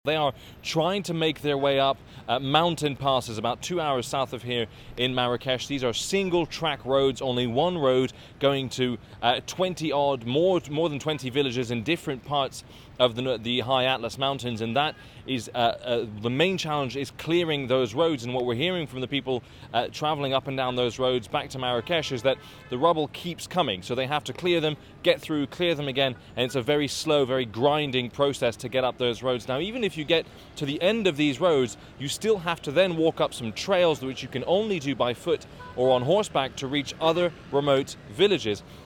They are trying to make their way up mountain passes about 2 hours south of here in Marrakesh. These are single track roads, only one road going to 20 odd, more than 20 villages in different parts of the High Atlas Mountains, and that is the main challenge is clearing those roads. And what we're hearing from the people traveling up and down those roads back to Marrakesh is that the rubble keeps coming, so they have to clear them, get through, clear them again, and it's a very slow, very grinding process to get up those roads. Now, even if you get to the end of these roads, you still have to then walk up some trails which you can only do by foot or on horseback to reach other remote villages.